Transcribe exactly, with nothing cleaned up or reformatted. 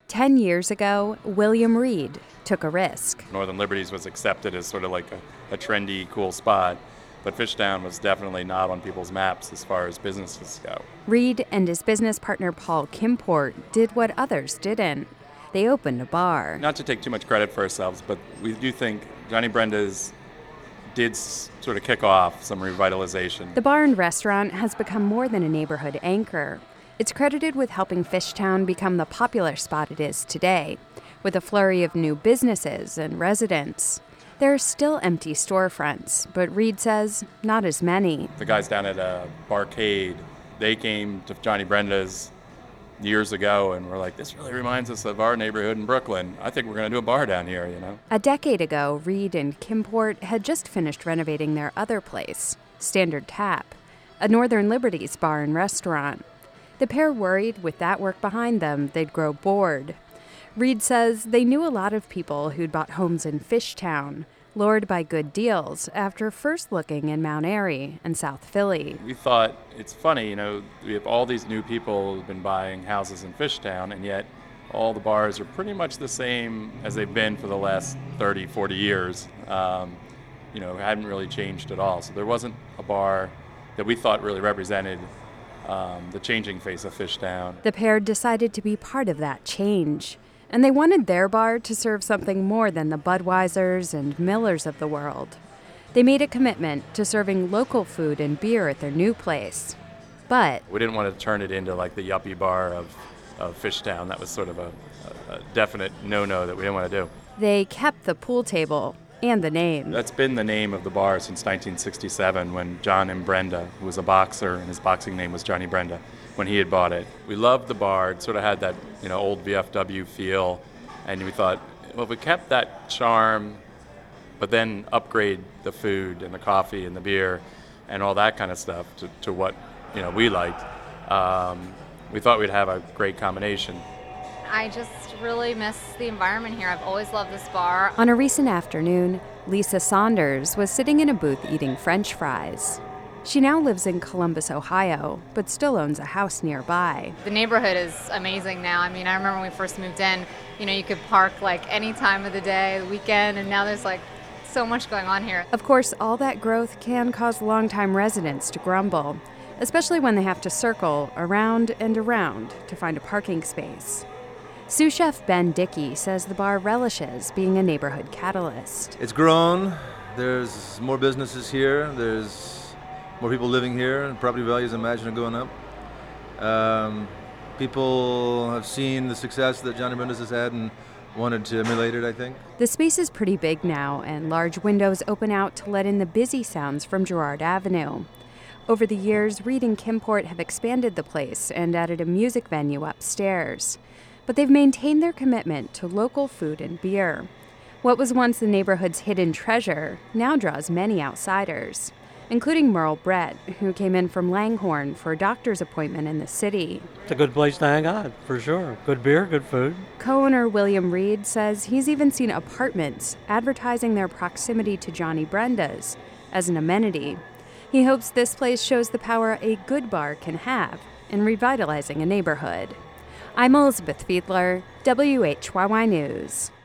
Ten years ago, William Reed took a risk. Northern Liberties was accepted as sort of like a, a trendy, cool spot, but Fishtown was definitely not on people's maps as far as businesses go. Reed and his business partner Paul Kimport did what others didn't. They opened a bar. Not to take too much credit for ourselves, but we do think Johnny Brenda's did s- sort of kick off some revitalization. The bar and restaurant has become more than a neighborhood anchor. It's credited with helping Fishtown become the popular spot it is today, with a flurry of new businesses and residents. There are still empty storefronts, but Reed says not as many. The guys down at uh, Barcade, they came to Johnny Brenda's years ago and were like, this really reminds us of our neighborhood in Brooklyn. I think we're going to do a bar down here, you know. A decade ago, Reed and Kimport had just finished renovating their other place, Standard Tap, a Northern Liberties bar and restaurant. The pair worried with that work behind them, they'd grow bored. Reed says they knew a lot of people who'd bought homes in Fishtown, lured by good deals after first looking in Mount Airy and South Philly. We thought, it's funny, you know, we have all these new people who've been buying houses in Fishtown, and yet all the bars are pretty much the same as they've been for the last thirty, forty years. Um, you know, hadn't really changed at all. So there wasn't a bar that we thought really represented um, the changing face of Fishtown. The pair decided to be part of that change. And they wanted their bar to serve something more than the Budweisers and Millers of the world. They made a commitment to serving local food and beer at their new place. But we didn't want to turn it into like the yuppie bar of, of Fishtown. That was sort of a, a, a definite no-no that we didn't want to do. They kept the pool table and the name. That's been the name of the bar since nineteen sixty-seven when John M. Brenda, who was a boxer, and his boxing name was Johnny Brenda, when he had bought it. We loved the bar. It sort of had that, you know, old V F W feel. And we thought, well, if we kept that charm, but then upgrade the food and the coffee and the beer and all that kind of stuff to, to what, you know, we liked, um, we thought we'd have a great combination. I just really miss the environment here. I've always loved this bar. On a recent afternoon, Lisa Saunders was sitting in a booth eating French fries. She now lives in Columbus, Ohio, but still owns a house nearby. The neighborhood is amazing now. I mean, I remember when we first moved in, you know, you could park like any time of the day, the weekend, and now there's like so much going on here. Of course, all that growth can cause longtime residents to grumble, especially when they have to circle around and around to find a parking space. Sous chef Ben Dickey says the bar relishes being a neighborhood catalyst. It's grown. There's more businesses here. There's more people living here, and property values, I imagine, are going up. Um, people have seen the success that Johnny Brenda's has had and wanted to emulate it, I think. The space is pretty big now, and large windows open out to let in the busy sounds from Girard Avenue. Over the years, Reed and Kimport have expanded the place and added a music venue upstairs. But they've maintained their commitment to local food and beer. What was once the neighborhood's hidden treasure now draws many outsiders, including Merle Brett, who came in from Langhorne for a doctor's appointment in the city. It's a good place to hang out, for sure. Good beer, good food. Co-owner William Reed says he's even seen apartments advertising their proximity to Johnny Brenda's as an amenity. He hopes this place shows the power a good bar can have in revitalizing a neighborhood. I'm Elizabeth Fiedler, W H Y Y News.